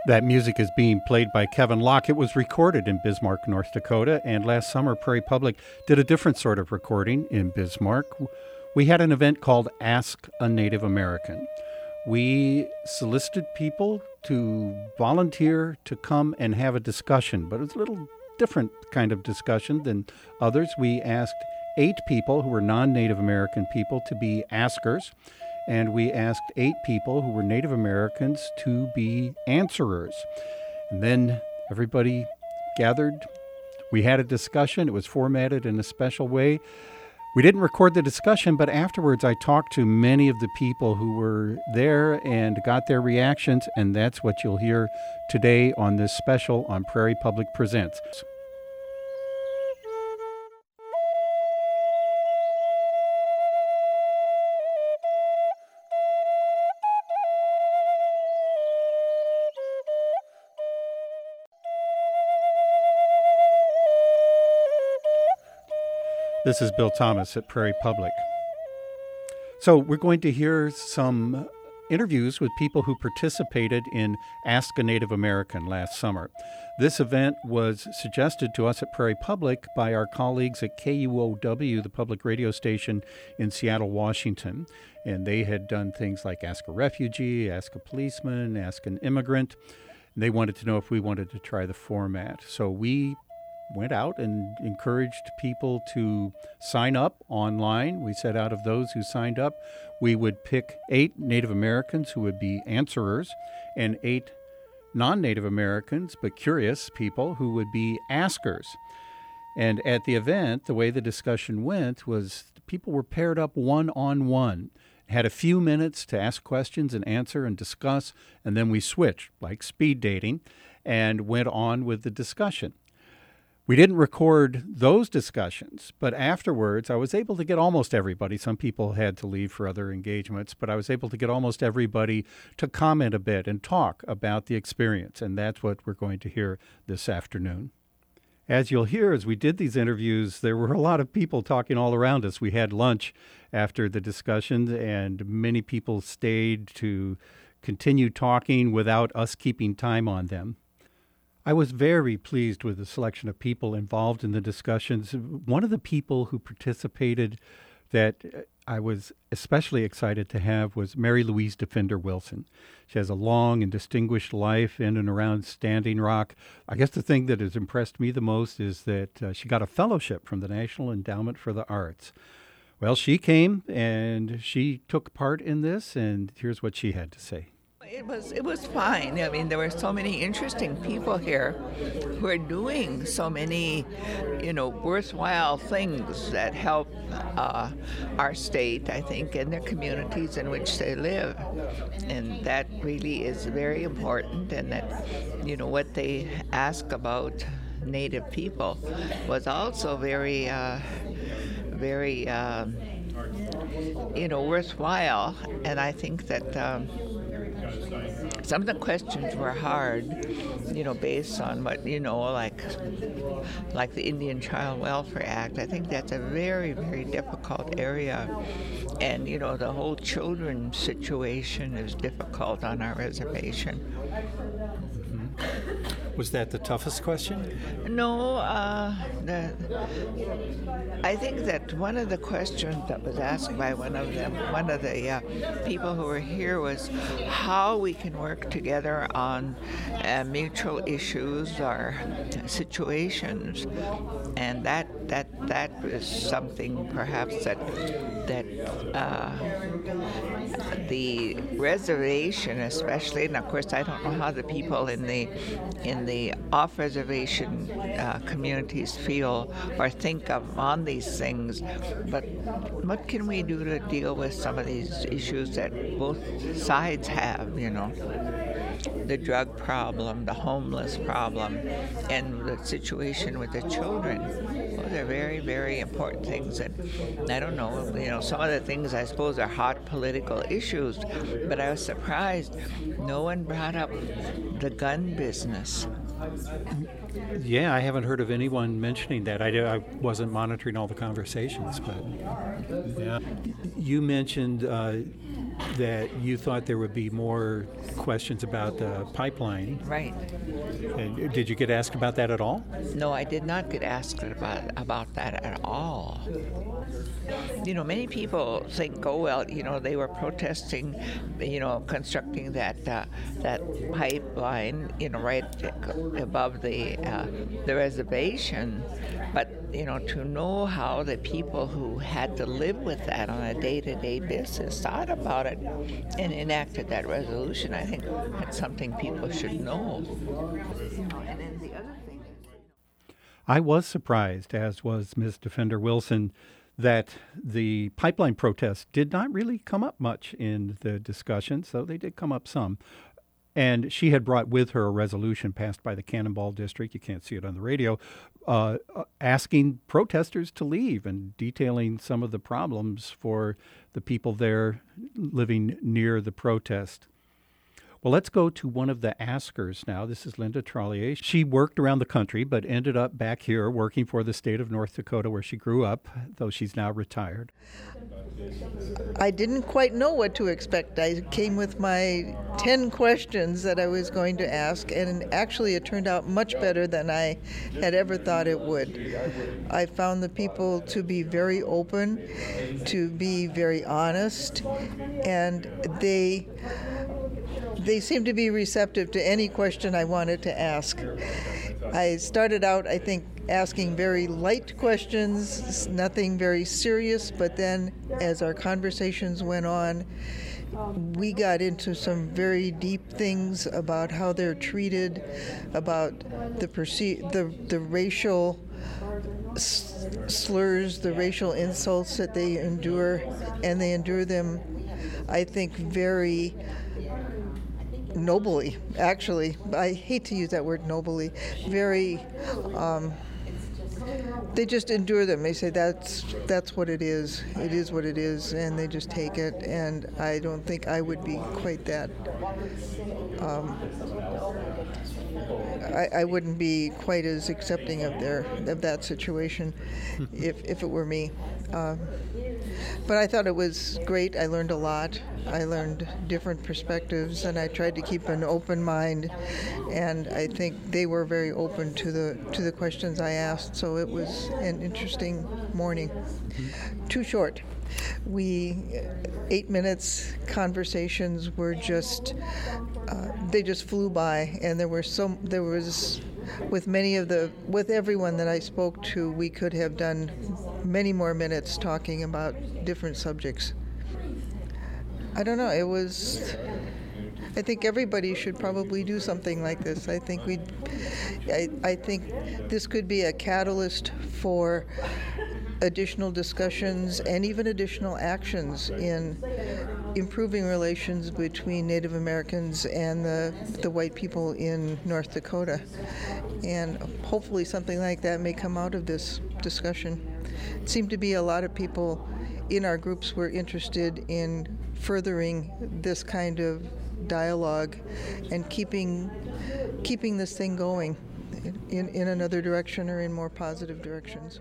That music is being played by Kevin Locke. It was recorded in Bismarck, North Dakota, and last summer Prairie Public did a different sort of recording in Bismarck. We had an event called Ask a Native American. We solicited people to volunteer to come and have a discussion, but it was a little different kind of discussion than others. We asked 8 people who were non-Native American people to be askers, and we asked 8 people who were Native Americans to be answerers. And then everybody gathered. We had a discussion. It was formatted in a special way. We didn't record the discussion, but afterwards I talked to many of the people who were there and got their reactions, and that's what you'll hear today on this special on Prairie Public Presents. This is Bill Thomas at Prairie Public. So we're going to hear some interviews with people who participated in Ask a Native American last summer. This event was suggested to us at Prairie Public by our colleagues at KUOW, the public radio station in Seattle, Washington. And they had done things like Ask a Refugee, Ask a Policeman, Ask an Immigrant. And they wanted to know if we wanted to try the format. So we went out and encouraged people to sign up online. We said out of those who signed up, we would pick 8 Native Americans who would be answerers and 8 non-Native Americans but curious people who would be askers. And at the event, the way the discussion went was people were paired up one-on-one, had a few minutes to ask questions and answer and discuss, and then we switched, like speed dating, and went on with the discussion. We didn't record those discussions, but afterwards I was able to get almost everybody. Some people had to leave for other engagements, but I was able to get almost everybody to comment a bit and talk about the experience, and that's what we're going to hear this afternoon. As you'll hear, as we did these interviews, there were a lot of people talking all around us. We had lunch after the discussions, and many people stayed to continue talking without us keeping time on them. I was very pleased with the selection of people involved in the discussions. One of the people who participated that I was especially excited to have was Mary Louise Defender Wilson. She has a long and distinguished life in and around Standing Rock. I guess the thing that has impressed me the most is that she got a fellowship from the National Endowment for the Arts. Well, she came and she took part in this, and here's what she had to say. It was fine. I mean, there were so many interesting people here who are doing so many, worthwhile things that help our state, I think, and the communities in which they live. And that really is very important, and that, what they ask about Native people was also very worthwhile. And I think that some of the questions were hard, based on what, like the Indian Child Welfare Act. I think that's a very, very difficult area. And, the whole children situation is difficult on our reservation. Was that the toughest question? No, I think that one of the questions that was asked by one of the people who were here was how we can work together on mutual issues or situations, and that was something perhaps that the reservation, especially, and of course I don't know how the people in the off-reservation communities feel or think of on these things, but what can we do to deal with some of these issues that both sides have, the drug problem, the homeless problem, and the situation with the children. Those are very, very important things. And I don't know, some of the things I suppose are hot political issues, but I was surprised no one brought up the gun business. Yeah, I haven't heard of anyone mentioning that. I wasn't monitoring all the conversations, but yeah. You mentioned that you thought there would be more questions about the pipeline. Right. And did you get asked about that at all? No, I did not get asked about that at all. Many people think, oh, well, they were protesting, constructing that pipeline, right above the reservation. But, to know how the people who had to live with that on a day-to-day basis thought about it and enacted that resolution, I think that's something people should know. And then the other thing I was surprised, as was Ms. Defender Wilson, that the pipeline protests did not really come up much in the discussion, so they did come up some. And she had brought with her a resolution passed by the Cannonball District, you can't see it on the radio, asking protesters to leave and detailing some of the problems for the people there living near the protest. Well, let's go to one of the askers now. This is Linda Trollier. She worked around the country, but ended up back here working for the state of North Dakota, where she grew up, though she's now retired. I didn't quite know what to expect. I came with my 10 questions that I was going to ask, and actually it turned out much better than I had ever thought it would. I found the people to be very open, to be very honest, and they seemed to be receptive to any question I wanted to ask. I started out, I think, asking very light questions, nothing very serious, but then as our conversations went on, we got into some very deep things about how they're treated, about the racial slurs, the racial insults that they endure, and they endure them, I think, very nobly, actually. I hate to use that word nobly. Very, they just endure them. They say that's what it is. It is what it is, and they just take it. And I don't think I would be quite that. I wouldn't be quite as accepting of that situation if it were me. But I thought it was great. I learned a lot. I learned different perspectives, and I tried to keep an open mind. And I think they were very open to the questions I asked. So it was an interesting morning. Too short. 8 minutes conversations were just they just flew by, and there was with everyone that I spoke to, we could have done many more minutes talking about different subjects. I don't know, I think everybody should probably do something like this. I think this could be a catalyst for additional discussions and even additional actions in improving relations between Native Americans and the white people in North Dakota. And hopefully something like that may come out of this discussion. It seemed to be a lot of people in our groups were interested in furthering this kind of dialogue and keeping this thing going in another direction or in more positive directions.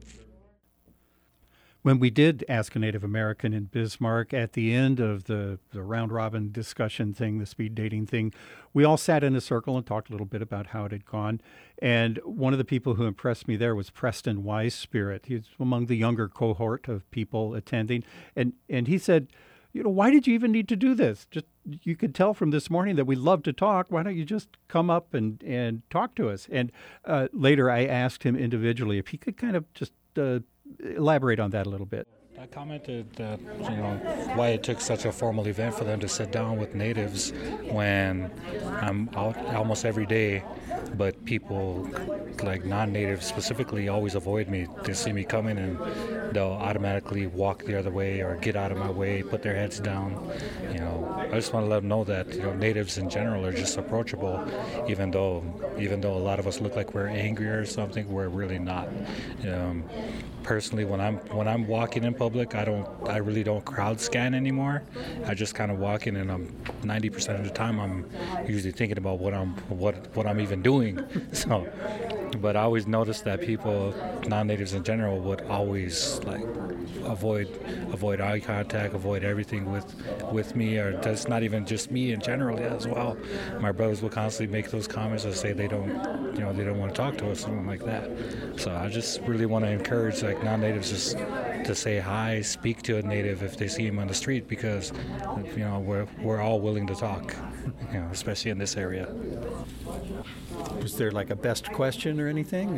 When we did Ask a Native American in Bismarck, at the end of the round-robin discussion thing, the speed dating thing, we all sat in a circle and talked a little bit about how it had gone. And one of the people who impressed me there was Preston Wise-Spirit. He's among the younger cohort of people attending. And he said, why did you even need to do this? Just you could tell from this morning that we love to talk. Why don't you just come up and talk to us? And later I asked him individually if he could kind of just elaborate on that a little bit. I commented that, why it took such a formal event for them to sit down with natives when I'm out almost every day, but people like non-natives specifically always avoid me. They see me coming and they'll automatically walk the other way or get out of my way, put their heads down. I just want to let them know that natives in general are just approachable, even though a lot of us look like we're angry or something, we're really not. personally, when I'm walking in public, I really don't crowd scan anymore. I just kind of walk in, and I'm 90% of the time I'm usually thinking about what I'm even doing. So, but I always notice that people, non-natives in general, would always like avoid eye contact, avoid everything with me, or that's not even just me in general as well. My brothers will constantly make those comments and say they don't want to talk to us, something like that. So I just really want to encourage like non-natives just to say hi, speak to a native if they see him on the street, because we're all willing to talk, especially in this area. Was there like a best question or anything?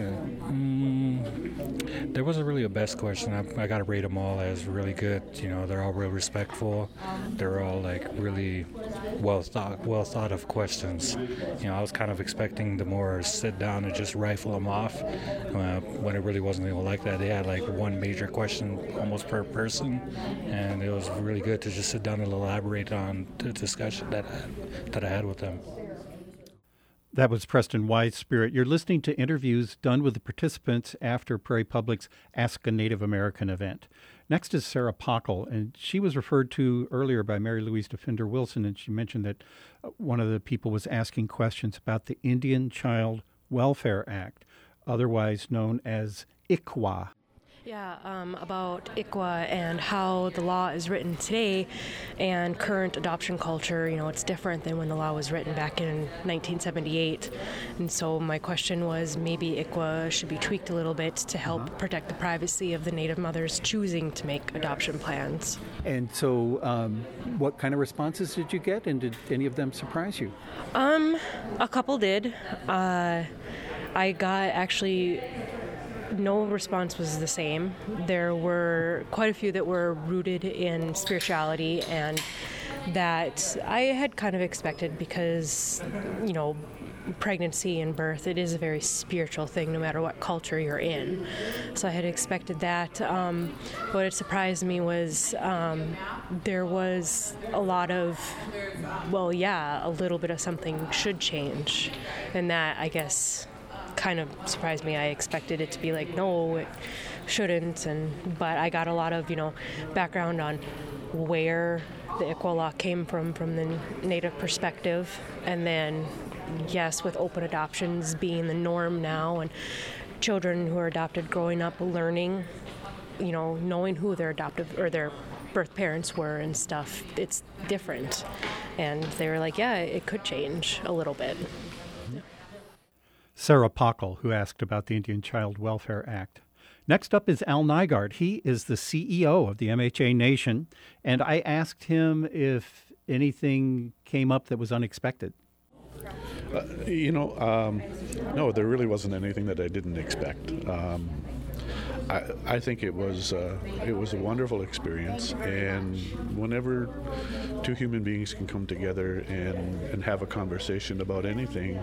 There wasn't really a best question. I got to rate them all as really good. They're all real respectful. They're all like really well thought of questions. I was kind of expecting the more sit down and just rifle them off, when it really wasn't even like that. They had like one major question almost per person, and it was really good to just sit down and elaborate on the discussion that I had with them. That was Preston Wise-Spirit. You're listening to interviews done with the participants after Prairie Public's Ask a Native American event. Next is Sarah Pockel, and she was referred to earlier by Mary Louise Defender Wilson, and she mentioned that one of the people was asking questions about the Indian Child Welfare Act, otherwise known as ICWA. Yeah, about ICWA and how the law is written today and current adoption culture. It's different than when the law was written back in 1978. And so my question was maybe ICWA should be tweaked a little bit to help protect the privacy of the Native mothers choosing to make adoption plans. And so what kind of responses did you get, and did any of them surprise you? A couple did. I got actually... No response was the same. There were quite a few that were rooted in spirituality, and that I had kind of expected because, pregnancy and birth, it is a very spiritual thing no matter what culture you're in. So I had expected that. What it surprised me was there was a lot of, a little bit of something should change. And that, I guess, kind of surprised me. I expected it to be like, no, it shouldn't. But I got a lot of, background on where the ICWA law came from the Native perspective. And then, yes, with open adoptions being the norm now, and children who are adopted growing up learning, knowing who their adoptive or their birth parents were and stuff, it's different. And they were like, yeah, it could change a little bit. Sarah Pockel, who asked about the Indian Child Welfare Act. Next up is Al Nygaard. He is the CEO of the MHA Nation, and I asked him if anything came up that was unexpected. No, there really wasn't anything that I didn't expect. I think it was a wonderful experience, and whenever two human beings can come together and have a conversation about anything,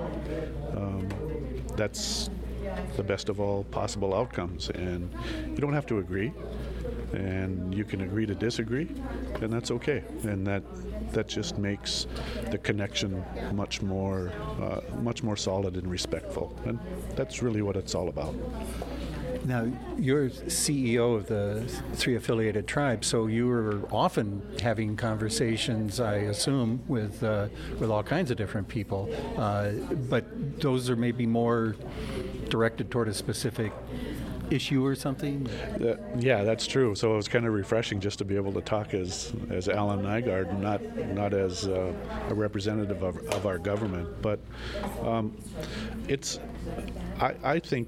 that's the best of all possible outcomes. And you don't have to agree, and you can agree to disagree, and that's okay. And that just makes the connection much more solid and respectful, and that's really what it's all about. Now, you're CEO of the three affiliated tribes, so you were often having conversations, I assume, with all kinds of different people. But those are maybe more directed toward a specific issue or something? Yeah, that's true. So it was kind of refreshing just to be able to talk as Alan Nygaard, not as a representative of our government. But I think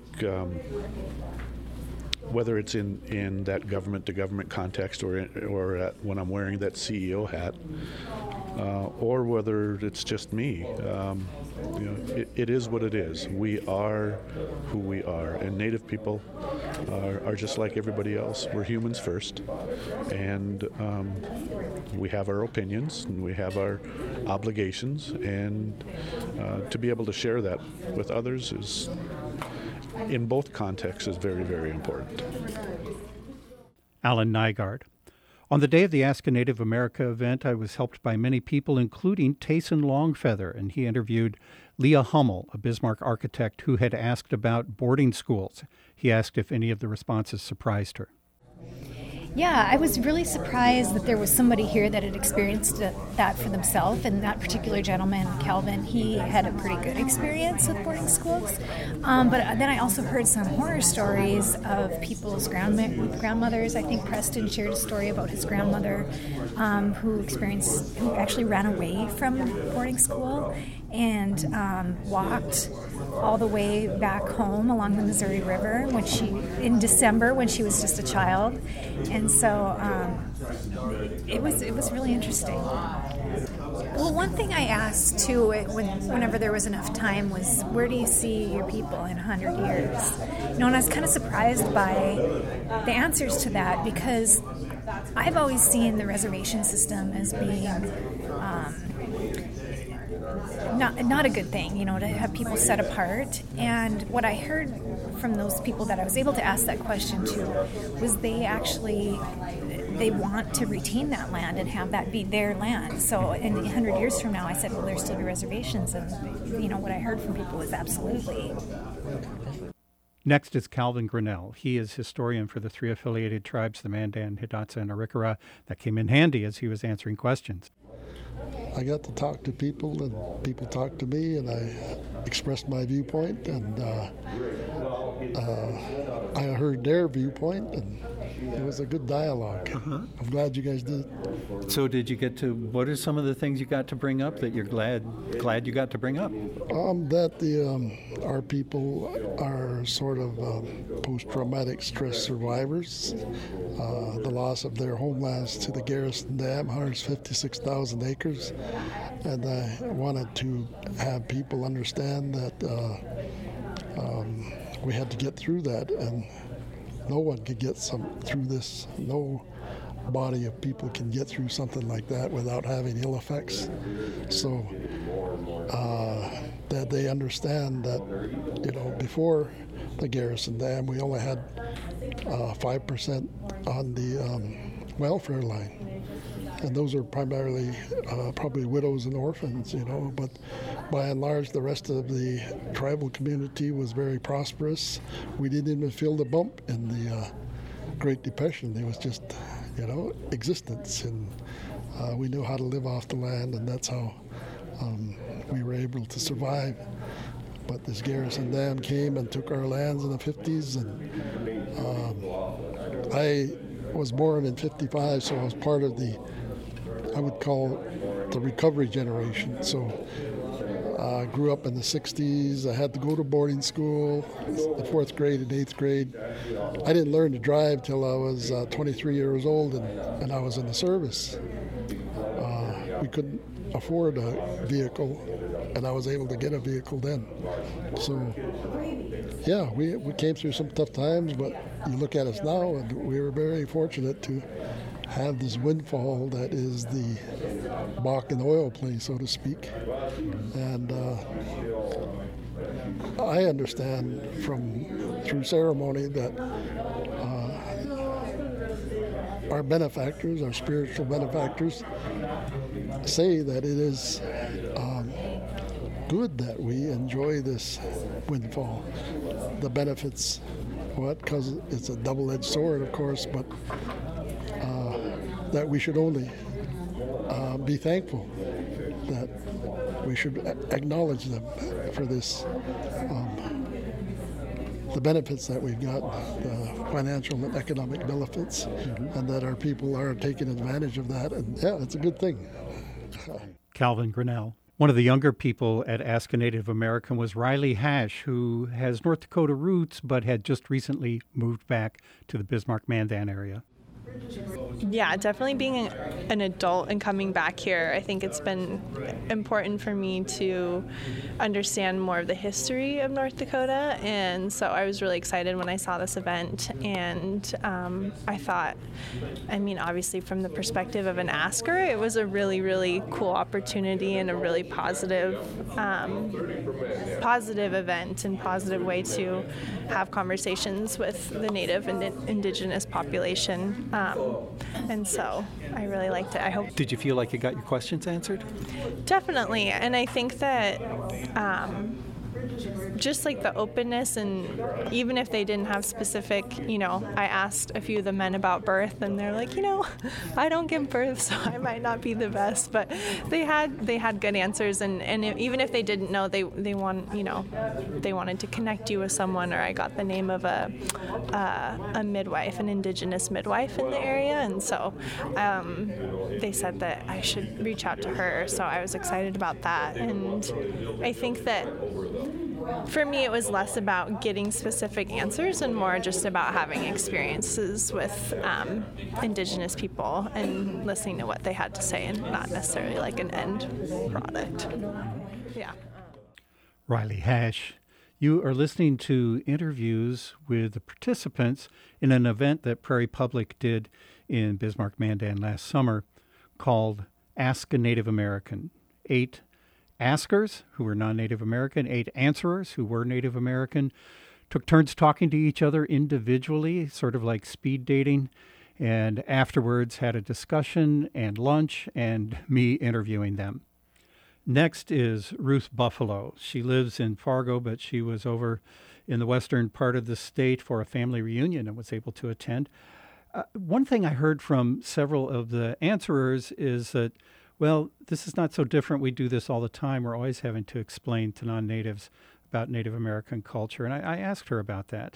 whether it's in that government-to-government context or when I'm wearing that CEO hat, or whether it's just me, it is what it is. We are who we are, and Native people are just like everybody else. We're humans first, and we have our opinions and we have our obligations, and to be able to share that with others is, in both contexts, is very, very important. Alan Nygaard. On the day of the Ask a Native America event, I was helped by many people, including Tayson Longfeather, and he interviewed Leah Hummel, a Bismarck architect who had asked about boarding schools. He asked if any of the responses surprised her. Yeah, I was really surprised that there was somebody here that had experienced that for themselves. And that particular gentleman, Calvin, he had a pretty good experience with boarding schools. But then I also heard some horror stories of people's grandmothers. I think Preston shared a story about his grandmother who actually ran away from boarding school and walked all the way back home along the Missouri River in December when she was just a child. And so it was really interesting. Well, one thing I asked too, whenever there was enough time, was where do you see your people in 100 years? And I was kind of surprised by the answers to that, because I've always seen the reservation system as being not a good thing, to have people set apart. And what I heard from those people that I was able to ask that question to was they want to retain that land and have that be their land. So in 100 years from now, I said, well, there's still be reservations. And, what I heard from people was absolutely. Next is Calvin Grinnell. He is historian for the 3 affiliated tribes, the Mandan, Hidatsa, and Arikara. That came in handy as he was answering questions. I got to talk to people, and people talked to me, and I expressed my viewpoint, and I heard their viewpoint, and it was a good dialogue. I'm glad you guys did. So what are some of the things you got to bring up that you're glad you got to bring up? That our people are sort of post-traumatic stress survivors. The loss of their homelands to the Garrison Dam, 156,000 acres. And I wanted to have people understand that we had to get through that, and no one could get through this. No body of people can get through something like that without having ill effects. So that they understand that, before the Garrison Dam, we only had 5% on the welfare line. And those are primarily probably widows and orphans, but by and large, the rest of the tribal community was very prosperous. We didn't even feel the bump in the Great Depression. It was just, existence. And we knew how to live off the land, and that's how we were able to survive. But this Garrison Dam came and took our lands in the 50s, and I was born in 55, so I was part of I would call the recovery generation. So I grew up in the 60s. I had to go to boarding school, the 4th grade and 8th grade. I didn't learn to drive till I was 23 years old, and I was in the service. We couldn't afford a vehicle, and I was able to get a vehicle then. So, yeah, we came through some tough times, but you look at us now, and we were very fortunate to have this windfall that is the Bakken oil play, so to speak. And I understand through ceremony that our benefactors, our spiritual benefactors, say that it is good that we enjoy this windfall. The benefits, because it's a double-edged sword, of course, but that we should only be thankful, that we should acknowledge them for this, the benefits that we've got, the financial and economic benefits, and that our people are taking advantage of that. And yeah, it's a good thing. Calvin Grinnell. One of the younger people at Ask a Native American was Riley Hash, who has North Dakota roots but had just recently moved back to the Bismarck-Mandan area. Yeah, definitely being an adult and coming back here, I think it's been important for me to understand more of the history of North Dakota, and so I was really excited when I saw this event, and I thought, obviously from the perspective of an asker, it was a really, really cool opportunity and a really positive event and positive way to have conversations with the Native and Indigenous population. And so I really liked it. I hope. Did you feel like you got your questions answered? Definitely. And I think that just like the openness, and even if they didn't have specific, I asked a few of the men about birth, and they're like, I don't give birth, so I might not be the best, but they had good answers, and even if they didn't know, they wanted to connect you with someone, or I got the name of a midwife, an Indigenous midwife in the area, and so they said that I should reach out to her, so I was excited about that. And I think that for me, it was less about getting specific answers and more just about having experiences with Indigenous people and listening to what they had to say, and not necessarily like an end product. Yeah. Riley Hash, you are listening to interviews with the participants in an event that Prairie Public did in Bismarck-Mandan last summer called Ask a Native American. 8 askers who were non-Native American, 8 answerers who were Native American, took turns talking to each other individually, sort of like speed dating, and afterwards had a discussion and lunch and me interviewing them. Next is Ruth Buffalo. She lives in Fargo, but she was over in the western part of the state for a family reunion and was able to attend. One thing I heard from several of the answerers is that, well, this is not so different. We do this all the time. We're always having to explain to non-natives about Native American culture. And I asked her about that.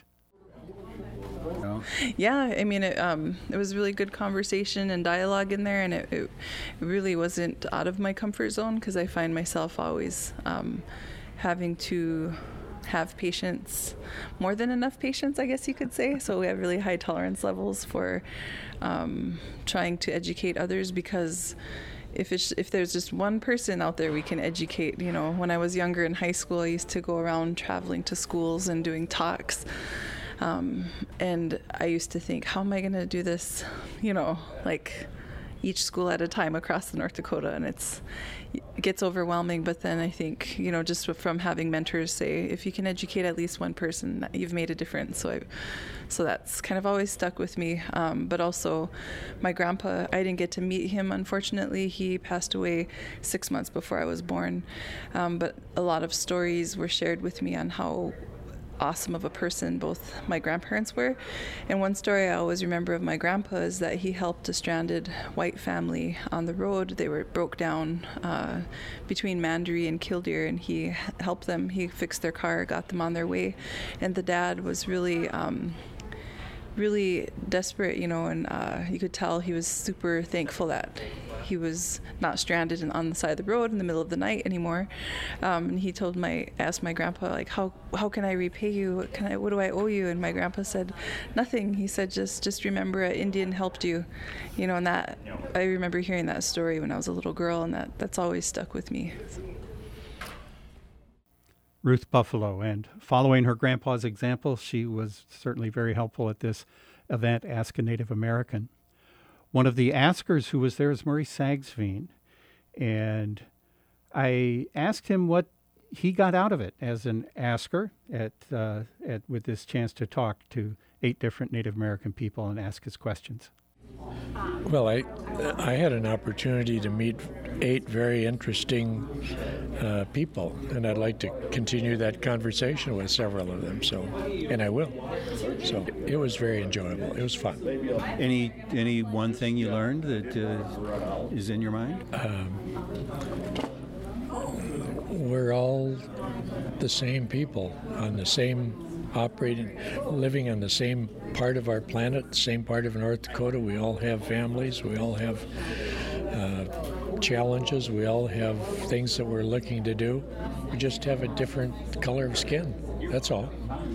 Yeah, I mean, it was really good conversation and dialogue in there, and it really wasn't out of my comfort zone, because I find myself always having to have patience, more than enough patience, I guess you could say. So we have really high tolerance levels for trying to educate others, because if there's just one person out there we can educate, when I was younger in high school, I used to go around traveling to schools and doing talks. And I used to think, how am I going to do this, like each school at a time across the North Dakota, and it gets overwhelming. But then I think, just from having mentors say, if you can educate at least one person, you've made a difference. So that's kind of always stuck with me. But also my grandpa, I didn't get to meet him, unfortunately. He passed away 6 months before I was born. But a lot of stories were shared with me on how awesome of a person both my grandparents were. And one story I always remember of my grandpa is that he helped a stranded white family on the road. They were broke down between Mandaree and Killdeer, and he helped them. He fixed their car, got them on their way. And the dad was really desperate, and you could tell he was super thankful that he was not stranded on the side of the road in the middle of the night anymore. And he asked my grandpa, like, how can I repay you? What do I owe you? And my grandpa said, nothing. He said, just remember an Indian helped you, and that, I remember hearing that story when I was a little girl, and that's always stuck with me. Ruth Buffalo, and following her grandpa's example, she was certainly very helpful at this event, Ask a Native American. One of the askers who was there is Murray Sagsveen, and I asked him what he got out of it as an asker with this chance to talk to 8 different Native American people and ask his questions. Well, I had an opportunity to meet 8 very interesting people, and I'd like to continue that conversation with several of them. And I will. So it was very enjoyable. It was fun. Any one thing you learned that is in your mind? We're all the same people on the same living on the same part of our planet, same part of North Dakota. We all have families. We all have challenges. We all have things that we're looking to do. We just have a different color of skin. That's all.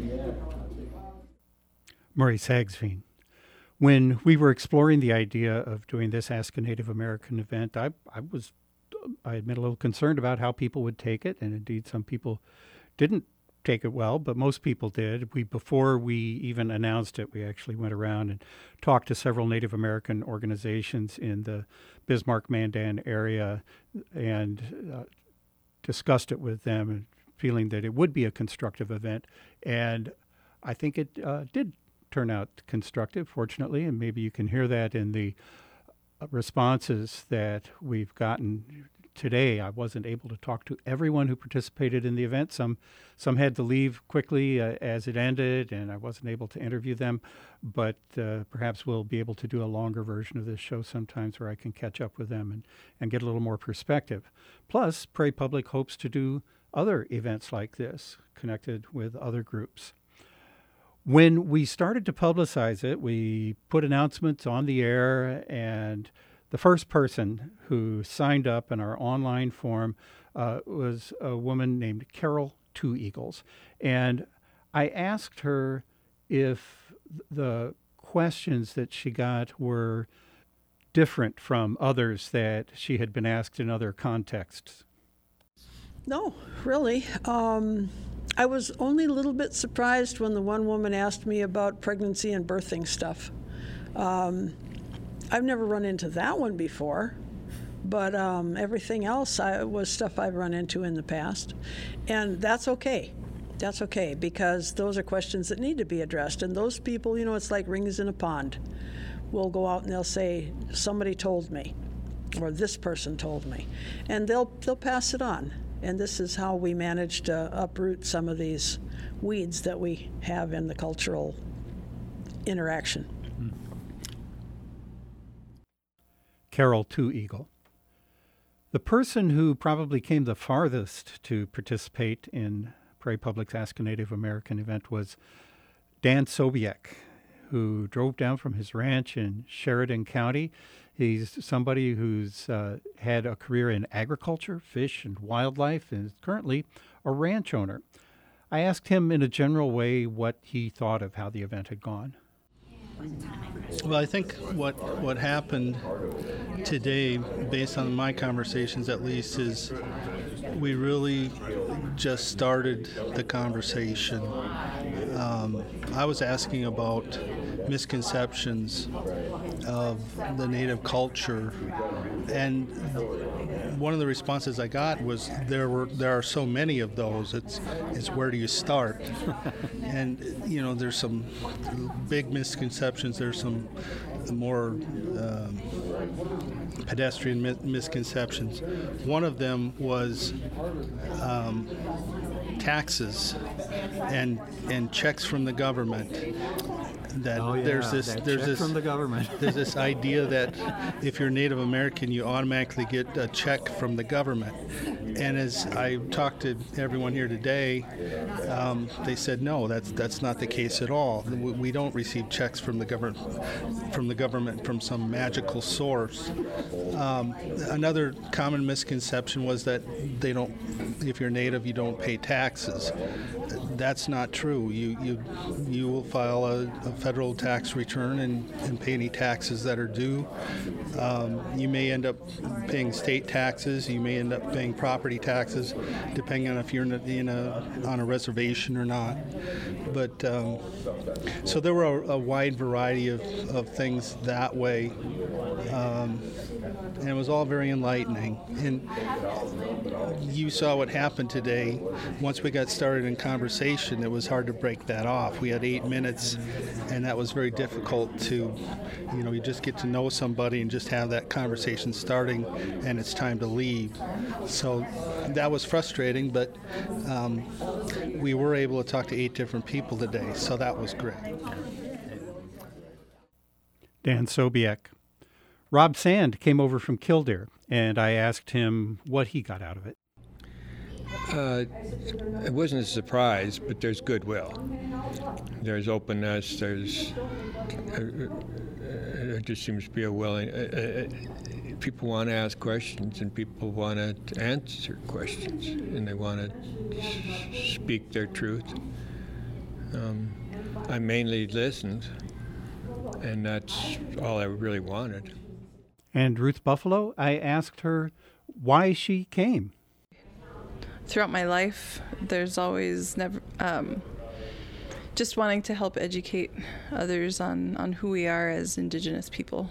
Murray Sagsveen. When we were exploring the idea of doing this Ask a Native American event, I admit, a little concerned about how people would take it, and indeed some people didn't take it well, but most people did. Before we even announced it, we actually went around and talked to several Native American organizations in the Bismarck-Mandan area and discussed it with them, and feeling that it would be a constructive event. And I think it did turn out constructive, fortunately, and maybe you can hear that in the responses that we've gotten today. I wasn't able to talk to everyone who participated in the event. Some had to leave quickly as it ended, and I wasn't able to interview them. But perhaps we'll be able to do a longer version of this show sometimes where I can catch up with them and get a little more perspective. Plus, Prairie Public hopes to do other events like this, connected with other groups. When we started to publicize it, we put announcements on the air, and the first person who signed up in our online form was a woman named Carol Two Eagles. And I asked her if the questions that she got were different from others that she had been asked in other contexts. No, really. I was only a little bit surprised when the one woman asked me about pregnancy and birthing stuff. I've never run into that one before, but everything else was stuff I've run into in the past. And that's okay. That's okay, because those are questions that need to be addressed. And those people, it's like rings in a pond. Will go out and they'll say, somebody told me, or this person told me. And they'll pass it on. And this is how we manage to uproot some of these weeds that we have in the cultural interaction. Carol Two Eagle. The person who probably came the farthest to participate in Prairie Public's Ask a Native American event was Dan Sobiek, who drove down from his ranch in Sheridan County. He's somebody who's had a career in agriculture, fish, and wildlife, and is currently a ranch owner. I asked him in a general way what he thought of how the event had gone. Well, I think what happened today, based on my conversations at least, is we really just started the conversation. I was asking about misconceptions of the Native culture, and one of the responses I got was there are so many of those. It's where do you start? And there's some big misconceptions. There's some more pedestrian misconceptions. One of them was taxes and checks from the government. That there's this from the government. There's this idea that if you're Native American, you automatically get a check from the government. And as I talked to everyone here today, they said no, that's not the case at all. We don't receive checks from the government from some magical source. Another common misconception was that if you're Native, you don't pay taxes. That's not true. You will file a federal tax return and pay any taxes that are due. You may end up paying state taxes. You may end up paying property taxes, depending on if you're on a reservation or not. But so there were a wide variety of things that way. And it was all very enlightening. And you saw what happened today. Once we got started in conversation, it was hard to break that off. We had 8 minutes, and that was very difficult to, you just get to know somebody and just have that conversation starting, and it's time to leave. So that was frustrating, but we were able to talk to 8 different people today, so that was great. Dan Sobiek. Rob Sand came over from Killdeer, and I asked him what he got out of it. It wasn't a surprise, but there's goodwill. There's openness. There just seems to be a willing. People want to ask questions, and people want to answer questions, and they want to speak their truth. I mainly listened, and that's all I really wanted. And Ruth Buffalo, I asked her why she came. Throughout my life, there's always just wanting to help educate others on who we are as Indigenous people.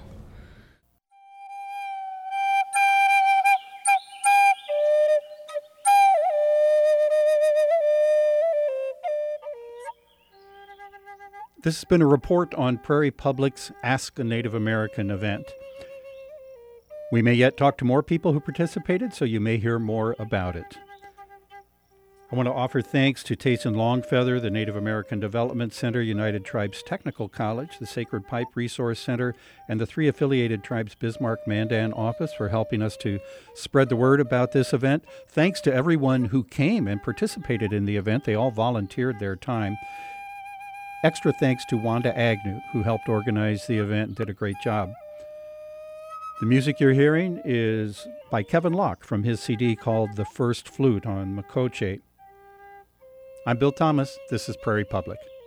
This has been a report on Prairie Public's Ask a Native American event. We may yet talk to more people who participated, so you may hear more about it. I want to offer thanks to Tayson Longfeather, the Native American Development Center, United Tribes Technical College, the Sacred Pipe Resource Center, and the 3 affiliated tribes Bismarck Mandan office for helping us to spread the word about this event. Thanks to everyone who came and participated in the event. They all volunteered their time. Extra thanks to Wanda Agnew, who helped organize the event and did a great job. The music you're hearing is by Kevin Locke from his CD called The First Flute on Makoche. I'm Bill Thomas. This is Prairie Public.